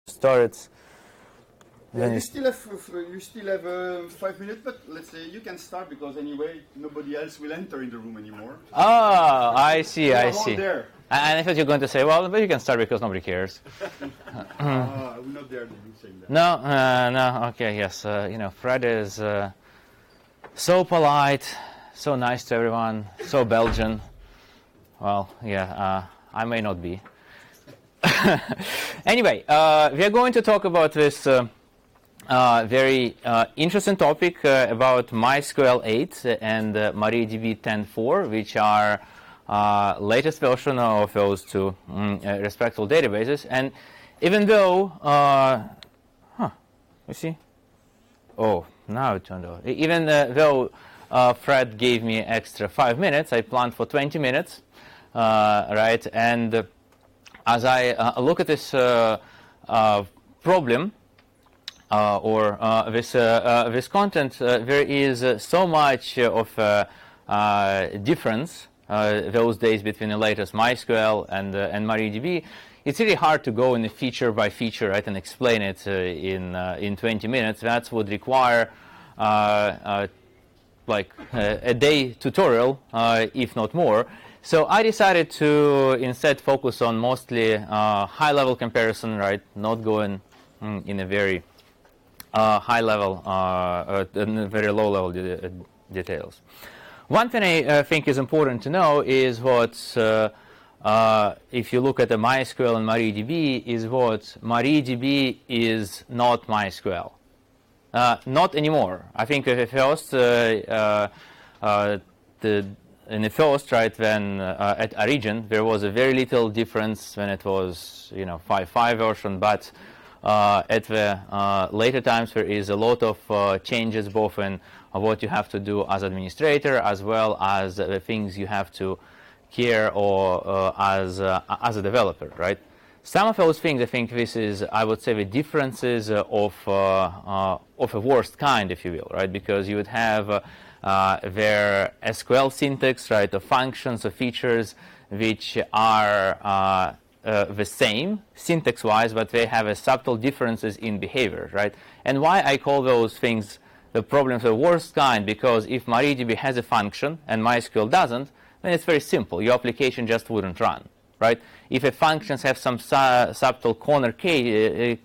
started. You still have 5 minutes, but let's say you can start because anyway nobody else will enter in the room anymore. Oh, I see. We're all there. And I thought you were going to say, well, but you can start because nobody cares. I'm not there to be saying that. No. Okay, yes. Fred is so polite, so nice to everyone, so Belgian. Well, yeah, I may not be. Anyway, we are going to talk about this very interesting topic about MySQL 8 and MariaDB 10.4, which are latest version of those two respectful databases. And even though, you see? Oh, now it turned off. Even though Fred gave me extra 5 minutes, I planned for 20 minutes, right? And as I look at this problem or this content, there is so much of difference those days between the latest MySQL and MariaDB. It's really hard to go in feature by feature, right, and explain it in 20 minutes. That would require like a day tutorial, if not more. So I decided to instead focus on mostly high-level comparison, right? Not going in a very high level, very low level details. One thing I think is important to know is what, if you look at the MySQL and MariaDB, is what MariaDB is not MySQL. Not anymore. I think at first, in the first, right, when at Origin, there was a very little difference when it was, 5.5 version, but at the later times there is a lot of changes both in what you have to do as administrator as well as the things you have to care or as a developer, right? Some of those things, I think this is, I would say, the differences of a worst kind, if you will, right? Because you would have their SQL syntax, right, of functions, of features, which are the same syntax-wise, but they have subtle differences in behavior, right? And why I call those things the problems of the worst kind, because if MariaDB has a function and MySQL doesn't, then it's very simple. Your application just wouldn't run, right? If a functions have some subtle corner cases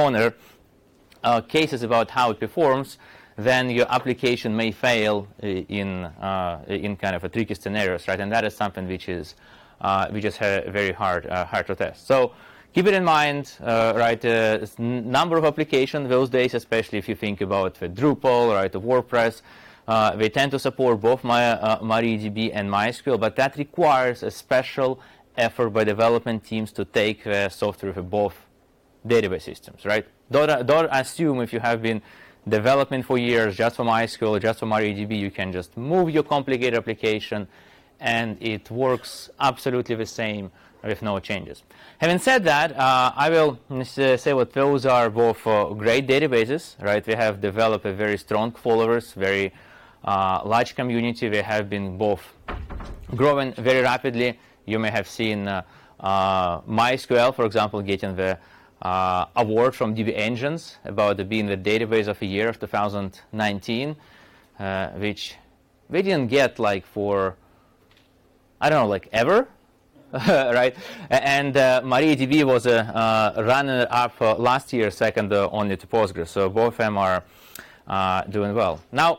about how it performs, then your application may fail in kind of a tricky scenarios, right? And that is something which is very hard to test. So keep it in mind, right? Number of applications those days, especially if you think about the Drupal, right, the WordPress, they tend to support both MariaDB and MySQL, but that requires a special effort by development teams to take the software for both database systems, right? Don't assume if you have been development for years just for MySQL, just for MariaDB, you can just move your complicated application and it works absolutely the same with no changes. Having said that, I will say what those are both great databases, right? They have developed a very strong followers, very large community. They have been both growing very rapidly. You may have seen MySQL, for example, getting the award from DB Engines about being the database of the year of 2019, which they didn't get like for, I don't know, like ever, right? And MariaDB was a runner-up last year, second only to Postgres. So both of them are doing well. Now,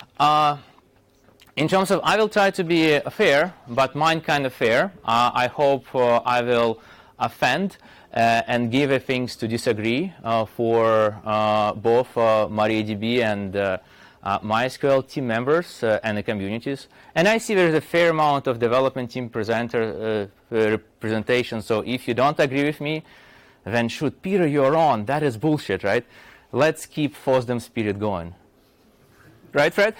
in terms of, I will try to be fair, but mine kind of fair. I hope I will offend and give things to disagree for both MariaDB and MySQL team members and the communities. And I see there's a fair amount of development team representation. So if you don't agree with me, then shoot, Peter, you're on. That is bullshit, right? Let's keep FOSDEM spirit going. Right, Fred?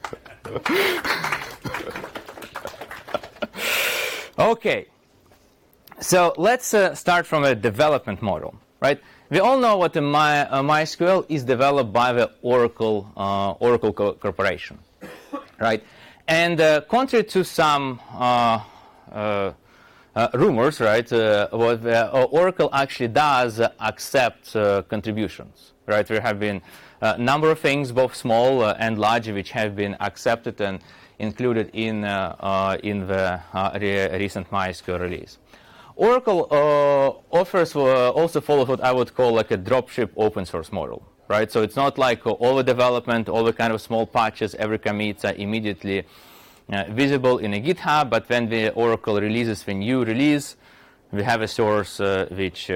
Okay. So let's start from a development model, right? We all know what the MySQL is developed by the Oracle Corporation, right? And contrary to some rumors, right? Oracle actually does accept contributions, right? There have been a number of things, both small and large, which have been accepted and included in the recent MySQL release. Oracle offers also follows what I would call like a dropship open source model, right? So it's not like all the development, all the kind of small patches, every commits are immediately visible in a GitHub, but when the Oracle releases the new release, we have a source which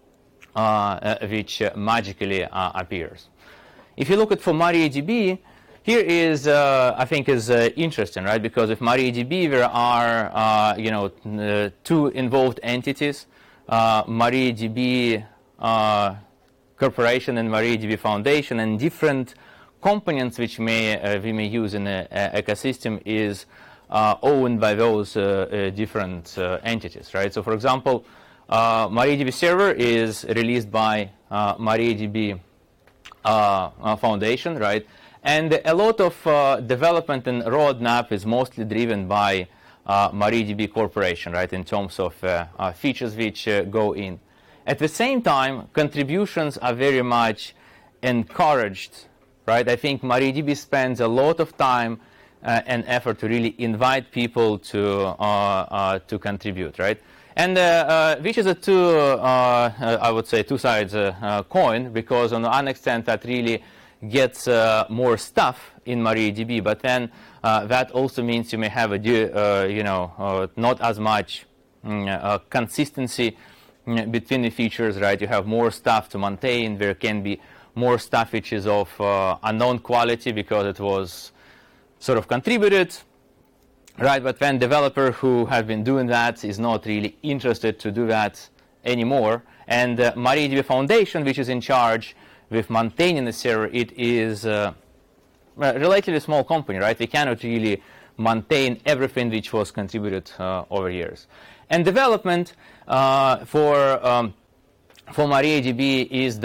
magically appears. If you look at for MariaDB, here is I think is interesting, right? Because with MariaDB there are two involved entities, MariaDB Corporation and MariaDB Foundation, and different components which we may use in an ecosystem is owned by those different entities, right? So, for example, MariaDB Server is released by MariaDB Foundation, right? And a lot of development and roadmap is mostly driven by MariaDB Corporation, right, in terms of features which go in. At the same time, contributions are very much encouraged, right? I think MariaDB spends a lot of time and effort to really invite people to contribute, right? And which is I would say, two sides coin, because on the one extent that really gets more stuff in MariaDB, but then that also means you may have not as much consistency between the features, right? You have more stuff to maintain. There can be more stuff which is of unknown quality because it was sort of contributed, right? But when developer who have been doing that is not really interested to do that anymore, and MariaDB Foundation, which is in charge with maintaining the server, it is a relatively small company, right? We cannot really maintain everything which was contributed over years. And development for MariaDB is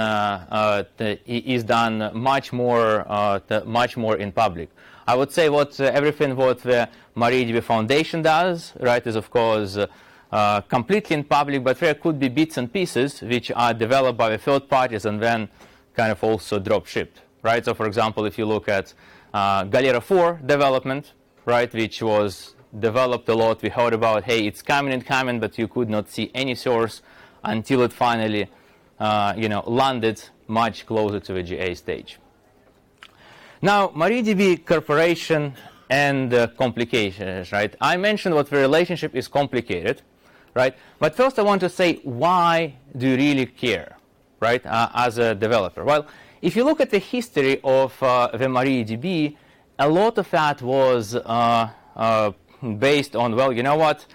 done much more in public. I would say everything what the MariaDB Foundation does, right, is of course completely in public, but there could be bits and pieces which are developed by the third parties and then kind of also drop shipped, right? So, for example, if you look at Galera 4 development, right, which was developed a lot, we heard about, hey, it's coming, but you could not see any source until it finally, landed much closer to the GA stage. Now, MariaDB Corporation and complications, right? I mentioned what the relationship is complicated, right? But first I want to say, why do you really care, right, as a developer? Well, if you look at the history of the MariaDB, a lot of that was based on, well, you know what?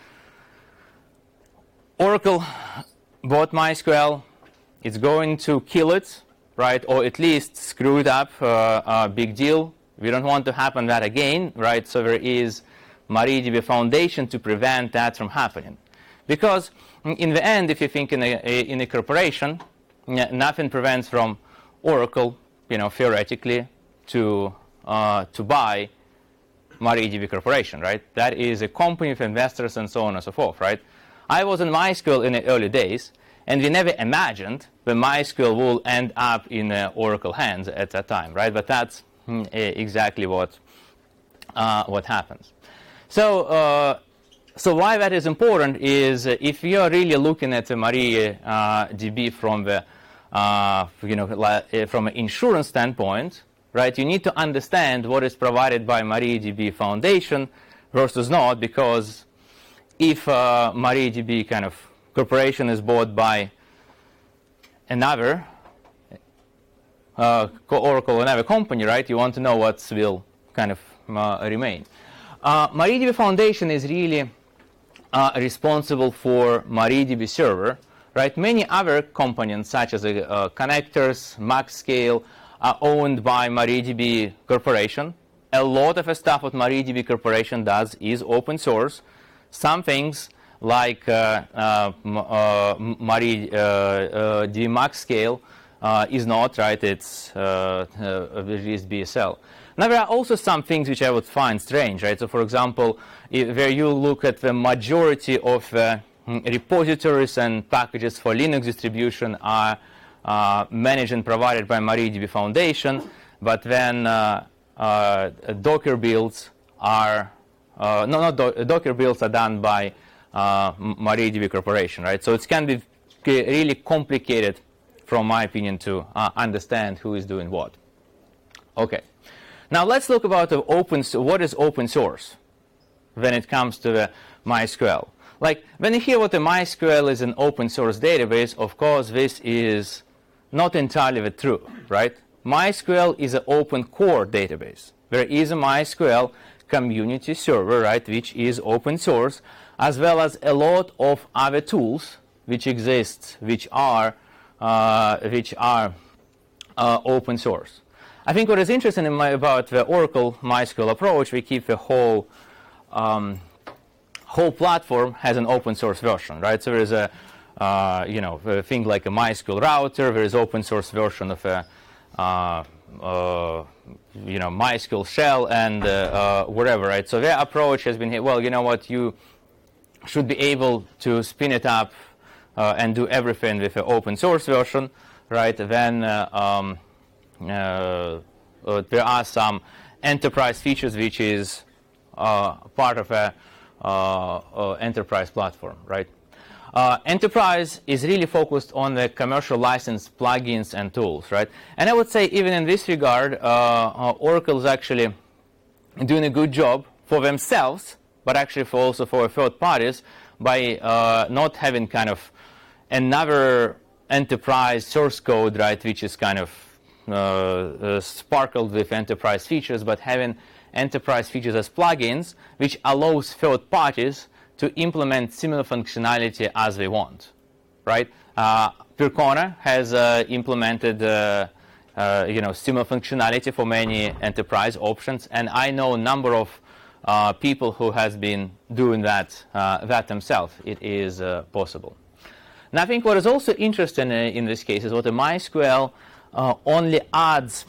Oracle bought MySQL. It's going to kill it, right, or at least screw it up, big deal. We don't want to happen that again, right? So there is MariaDB Foundation to prevent that from happening. Because in the end, if you think in a corporation, nothing prevents from Oracle, theoretically, to buy MariaDB Corporation, right? That is a company of investors and so on and so forth, right? I was in MySQL in the early days, and we never imagined that MySQL will end up in Oracle hands at that time, right? But that's exactly what happens. So why that is important is if you are really looking at the MariaDB from the from an insurance standpoint, right? You need to understand what is provided by MariaDB Foundation versus not, because if MariaDB kind of corporation is bought by another Oracle or another company, right? You want to know what will kind of remain. MariaDB Foundation is really responsible for MariaDB Server, right? Many other components such as connectors, MaxScale are owned by MariaDB Corporation. A lot of the stuff what MariaDB Corporation does is open source. Some things like MariaDB MaxScale is not, right? It's released BSL. Now, there are also some things which I would find strange, right? So, for example, where you look at the majority of repositories and packages for Linux distribution are managed and provided by MariaDB Foundation, but then Docker builds are Docker builds are done by MariaDB Corporation, right? So it can be really complicated, from my opinion, to understand who is doing what. Okay, now let's look about what is open source when it comes to the MySQL. Like, when you hear what the MySQL is an open source database, of course this is not entirely the truth, right? MySQL is an open core database. There is a MySQL community server, right, which is open source, as well as a lot of other tools which exist, which are open source. I think what is interesting about the Oracle MySQL approach, we keep the whole platform has an open source version, right? So there is a thing like a MySQL router. There is open source version of a MySQL shell and whatever, right? So their approach has been, well, you know what, you should be able to spin it up and do everything with an open source version, right? Then there are some enterprise features which is part of a enterprise platform, right? Enterprise is really focused on the commercial license plugins and tools, right? And I would say even in this regard, Oracle is actually doing a good job for themselves, but actually also for third parties, by not having kind of another enterprise source code, right, which is kind of sparkled with enterprise features, but having enterprise features as plugins, which allows third parties to implement similar functionality as they want, right? Percona has implemented similar functionality for many enterprise options, and I know a number of people who has been doing that themselves. It is possible. Now, I think what is also interesting in this case is what the MySQL only adds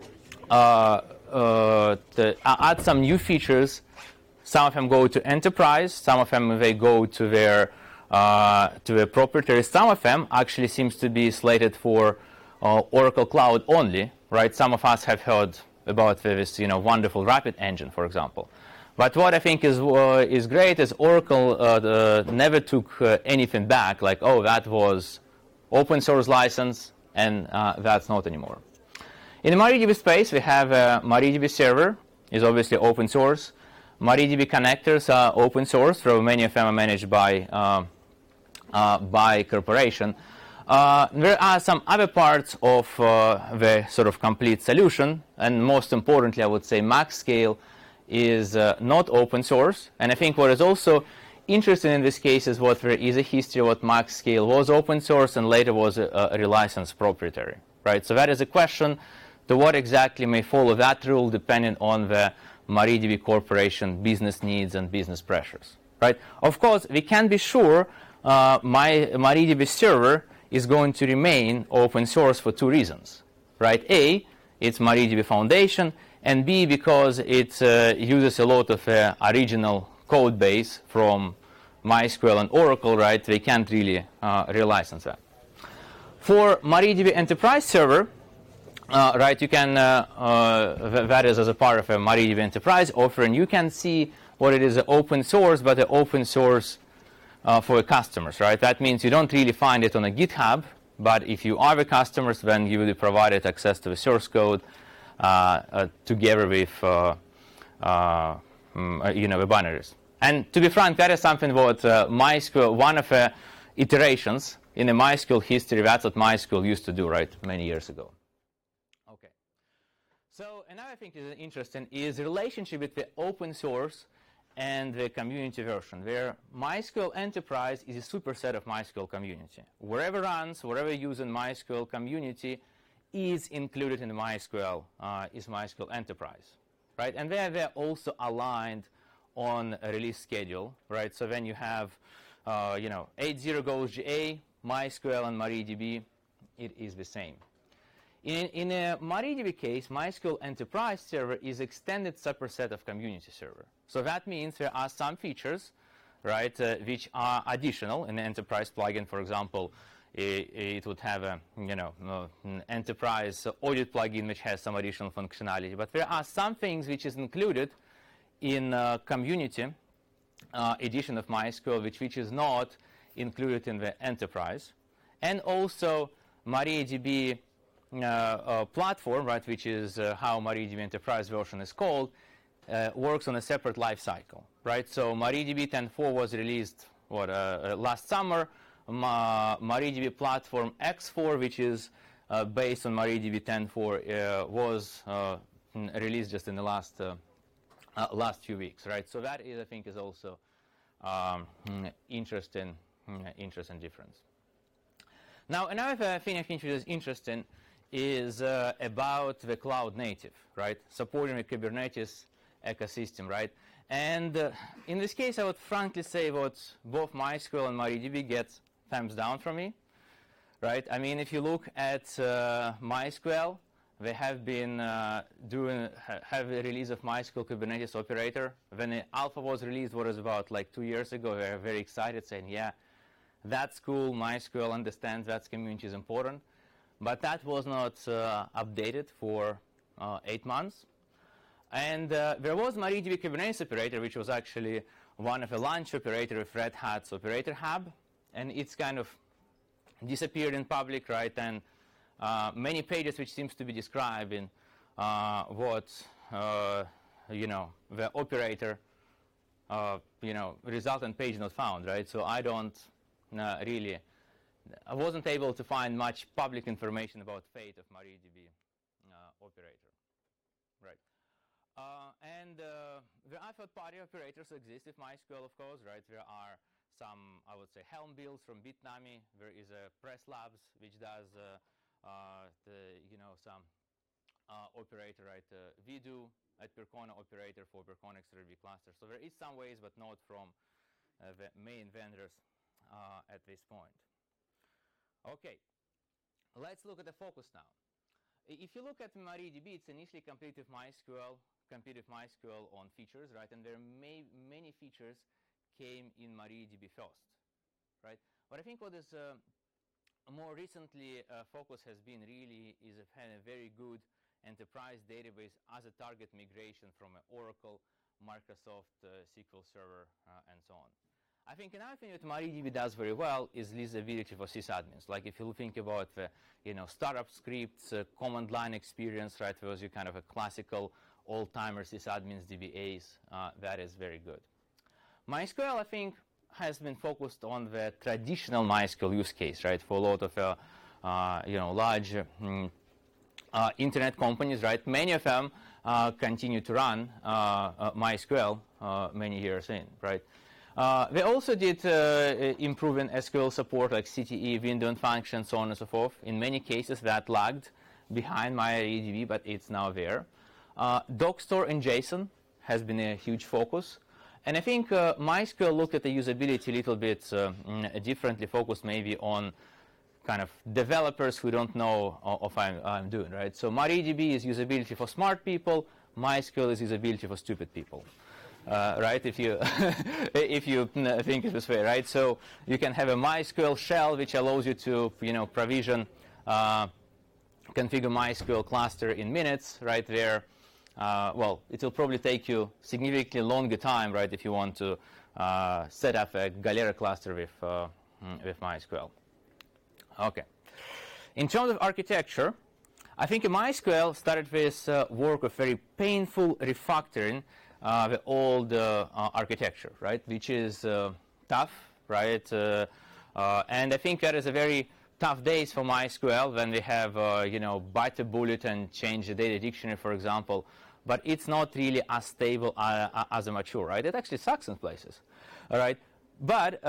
some new features. Some of them go to enterprise. Some of them they go to their proprietary. Some of them actually seems to be slated for Oracle Cloud only, right? Some of us have heard about this, wonderful Rapid engine, for example. But what I think is great is Oracle never took anything back, like, oh, that was open source license, and that's not anymore. In the MariaDB space, we have MariaDB server is obviously open source. MariaDB connectors are open source, though many of them are managed by corporation. There are some other parts of the sort of complete solution, and most importantly, I would say MaxScale is not open source. And I think what is also interesting in this case is what there is a history of what MaxScale was open source and later was a relicensed proprietary, right? So that is a question to what exactly may follow that rule depending on the MariaDB Corporation business needs and business pressures, right? Of course, we can be sure my MariaDB server is going to remain open source for two reasons, right? A, it's MariaDB Foundation, and B, because it uses a lot of original code base from MySQL and Oracle, right? They can't really relicense that. For MariaDB Enterprise Server, right, you can, that is as a part of a MariaDB Enterprise offering, you can see what it is open source, but the open source for the customers, right? That means you don't really find it on a GitHub, but if you are the customers, then you will be provided access to the source code together with the binaries. And to be frank, that is something what MySQL, one of the iterations in the MySQL history, that's what MySQL used to do, right, many years ago. Okay. So another thing that is interesting is the relationship between open source and the community version, where MySQL Enterprise is a superset of MySQL Community. Wherever runs, wherever using MySQL Community is included in the MySQL, is MySQL Enterprise, right? And they're also aligned on a release schedule, right? So when you have, 8.0 goes GA, MySQL and MariaDB, it is the same. In a MariaDB case, MySQL Enterprise Server is extended superset of Community Server. So that means there are some features, right, which are additional in the Enterprise plugin. For example, it would have a an Enterprise Audit plugin which has some additional functionality. But there are some things which is included in Community edition of MySQL, which is not included in the Enterprise. And also MariaDB platform, right, which is how MariaDB Enterprise version is called, works on a separate life cycle, right? So MariaDB 10.4 was released last summer. MariaDB platform X4, which is based on MariaDB 10.4, was released just in the last few weeks, right? So that is, I think, is also interesting difference. Now, another thing I think is interesting is about the cloud native, right? Supporting the Kubernetes ecosystem, right? And in this case, I would frankly say that both MySQL and MariaDB get thumbs down from me, right? I mean, if you look at MySQL, they have been have the release of MySQL Kubernetes operator. When the alpha was released, what was about like 2 years ago, they were very excited, saying, yeah, that's cool, MySQL understands that community is important. But that was not updated for 8 months. And there was MariaDB Kubernetes operator, which was actually one of the launch operator of Red Hat's Operator Hub. And it's kind of disappeared in public, right? And many pages which seems to be describing what the operator resultant page not found, right? So I don't I wasn't able to find much public information about fate of MariaDB operator, right? And there are third-party operators exist with MySQL, of course, right? There are some, I would say, Helm builds from Bitnami. There is a Press Labs which does some operator, right? Vdoo at Percona operator for Percona XRB cluster. So there is some ways, but not from the main vendors at this point. Okay, let's look at the focus now. If you look at MariaDB, it's initially competed with MySQL on features, right? And there are many features came in MariaDB first, right? But I think what is more recently focus has been really is a very good enterprise database as a target migration from Oracle, Microsoft, SQL Server, and so on. I think another thing that MariaDB does very well is usability for sysadmins. Like if you think about the startup scripts, command line experience, right? Those are kind of a classical old-timer sysadmins DBAs. That is very good. MySQL, I think, has been focused on the traditional MySQL use case, right? For a lot of large internet companies, right? Many of them continue to run MySQL many years in, right? They also did improve in SQL support, like CTE, window and function, so on and so forth. In many cases, that lagged behind MariaDB, but it's now there. Docstore and JSON has been a huge focus. And I think MySQL looked at the usability a little bit differently, focused maybe on kind of developers who don't know what I'm doing, right? So MariaDB is usability for smart people. MySQL is usability for stupid people. Right? If you if you think it this way, right? So you can have a MySQL shell which allows you to provision, configure MySQL cluster in minutes, right? There, well, it will probably take you significantly longer time, right? If you want to set up a Galera cluster with MySQL. Okay. In terms of architecture, I think MySQL started with work of very painful refactoring the old architecture, right, which is tough, right? And I think that is a very tough days for MySQL when they have, bite a bullet and change the data dictionary, for example. But it's not really as stable as a mature, right? It actually sucks in places, all right? But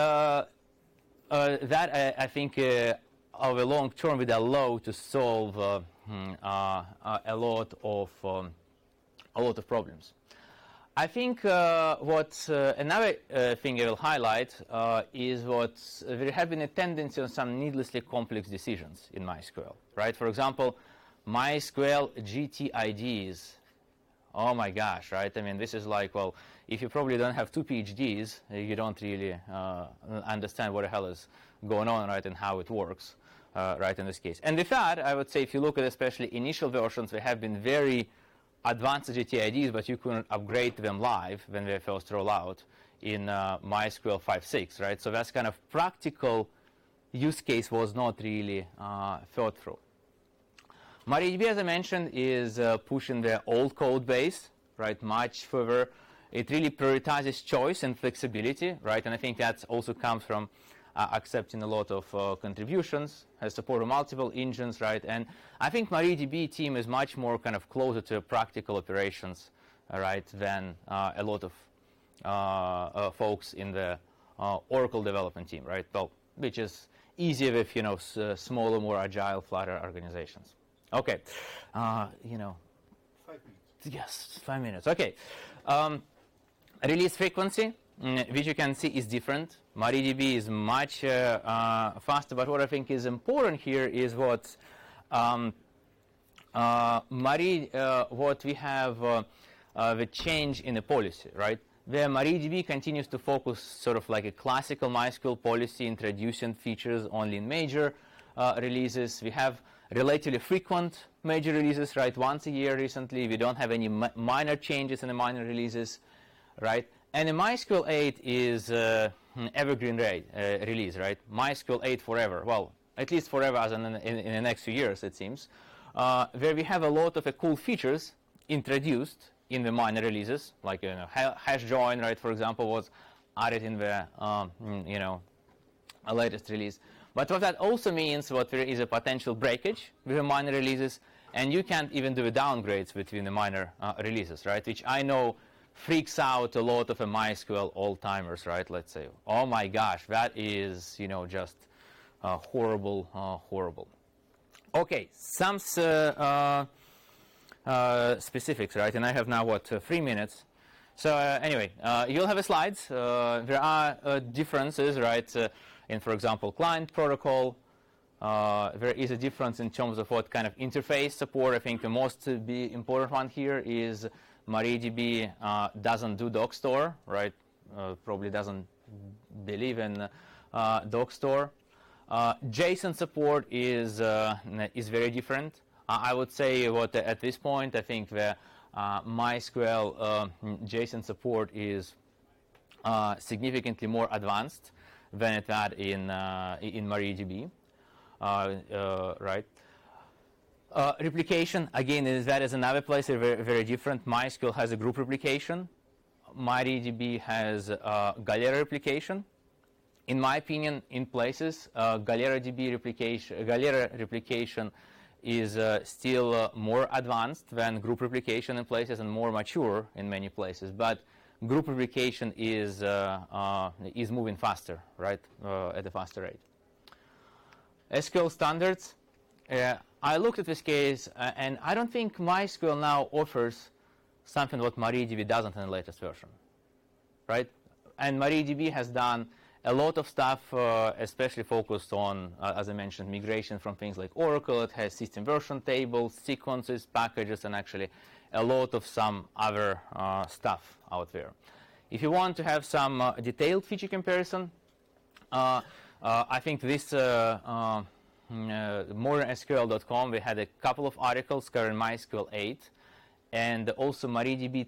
that I think over long term would allow to solve a lot of problems. I think what another thing I will highlight is there have been a tendency on some needlessly complex decisions in MySQL, right? For example, MySQL GTIDs. Oh my gosh, right? I mean, this is like, well, if you probably don't have 2 PhDs, you don't really understand what the hell is going on, right, and how it works, right, in this case. And with that, I would say if you look at especially initial versions, there have been very advanced GTIDs, but you couldn't upgrade them live when they first roll out in MySQL 5.6, right? So that's kind of practical use case was not really thought through. MariaDB, as I mentioned, is pushing the old code base, right, much further. It really prioritizes choice and flexibility, right, and I think that also comes from accepting a lot of contributions, has support of multiple engines, right, and I think MariaDB team is much more kind of closer to practical operations, right, than a lot of folks in the Oracle development team, right, well, which is easier with, you know, smaller, more agile, flatter organizations. Okay, 5 minutes. Yes, 5 minutes. Okay, release frequency, which you can see is different. MariaDB is much faster, but what I think is important here is what what we have the change in the policy, right? Where MariaDB continues to focus sort of like a classical MySQL policy, introducing features only in major releases. We have relatively frequent major releases, right? Once a year recently. We don't have any minor changes in the minor releases, right? And the MySQL 8 is evergreen release, right? MySQL 8 forever. Well, at least forever as in the next few years, it seems. Where we have a lot of cool features introduced in the minor releases, like, you know, hash join, right, for example, was added in the, you know, latest release. But what that also means, what there is a potential breakage with the minor releases, and you can't even do the downgrades between the minor releases, right? Which I know freaks out a lot of MySQL old-timers, right? Let's say, oh my gosh, that is, you know, just horrible, horrible. Okay, some specifics, right? And I have now, what, 3 minutes. So anyway, you'll have slides. There are differences, right? In, for example, client protocol, there is a difference in terms of what kind of interface support. I think the most important one here is MariaDB doesn't do doc store, right? Probably doesn't believe in doc store. JSON support is very different. I would say what at this point I think the MySQL JSON support is significantly more advanced than it had in MariaDB, right? Replication, again, that is another place very, very different. MySQL has a group replication. MariaDB has Galera replication. In my opinion, in places, Galera replication is still more advanced than group replication in places and more mature in many places. But group replication is moving faster, right, at a faster rate. SQL standards. I looked at this case, and I don't think MySQL now offers something what MariaDB doesn't in the latest version, right? And MariaDB has done a lot of stuff, especially focused on, as I mentioned, migration from things like Oracle. It has system version tables, sequences, packages, and actually a lot of some other stuff out there. If you want to have some detailed feature comparison, I think this modernsql.com, we had a couple of articles covering MySQL 8 and also MariaDB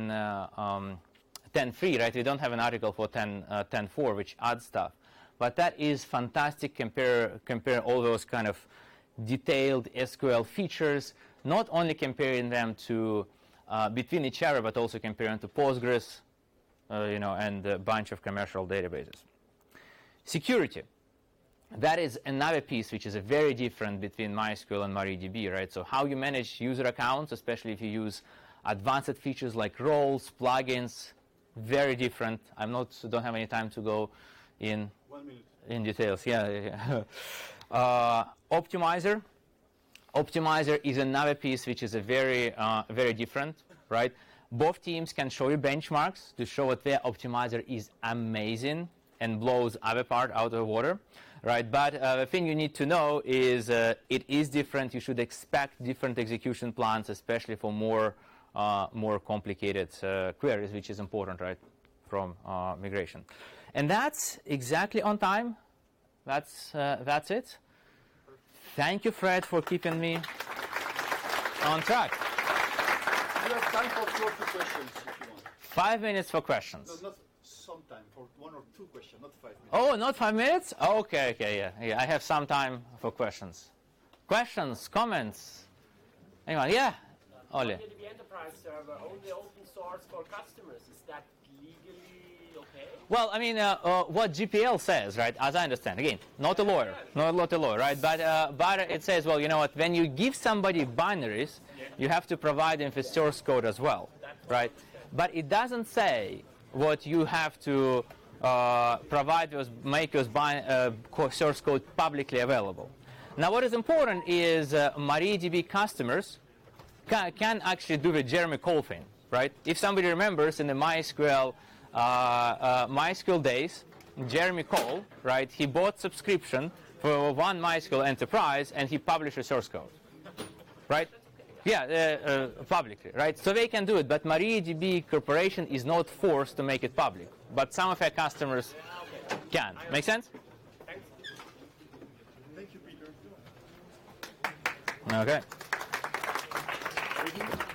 10.3, right? We don't have an article for 10.4, which adds stuff. But that is fantastic. Compare all those kind of detailed SQL features, not only comparing them to between each other, but also comparing to Postgres, you know, and a bunch of commercial databases. Security. That is another piece which is very different between MySQL and MariaDB, right? So how you manage user accounts, especially if you use advanced features like roles, plugins, very different. Don't have any time to go in 1 minute in details. Yeah. Optimizer. Optimizer is another piece which is a very different, right? Both teams can show you benchmarks to show that their optimizer is amazing. and blows other part out of the water, right? But the thing you need to know is it is different. You should expect different execution plans, especially for more complicated queries, which is important, right, from migration. And that's exactly on time. That's it. Thank you, Fred, for keeping me on track. You have time for 40 questions if you want. 5 minutes for questions. No, not some time, for 1 or 2 questions, not 5 minutes. Oh, not 5 minutes? Okay, yeah. I have some time for questions. Questions, comments? Anyone? Yeah? Ole. MariaDB Enterprise server only open source for customers. Is that legally okay? Well, I mean, what GPL says, right, as I understand, again, not a lawyer, right, but it says, well, you know what, when you give somebody binaries, you have to provide them with source code as well, right? But it doesn't say what you have to provide, make your source code publicly available. Now, what is important is MariaDB customers can actually do the Jeremy Cole thing, right? If somebody remembers in the MySQL days, Jeremy Cole, right, he bought subscription for one MySQL enterprise and he published a source code, right? Yeah, publicly, right? So they can do it, but MariaDB Corporation is not forced to make it public. But some of our customers can. Make sense? Thank you, Peter. Okay. Ready?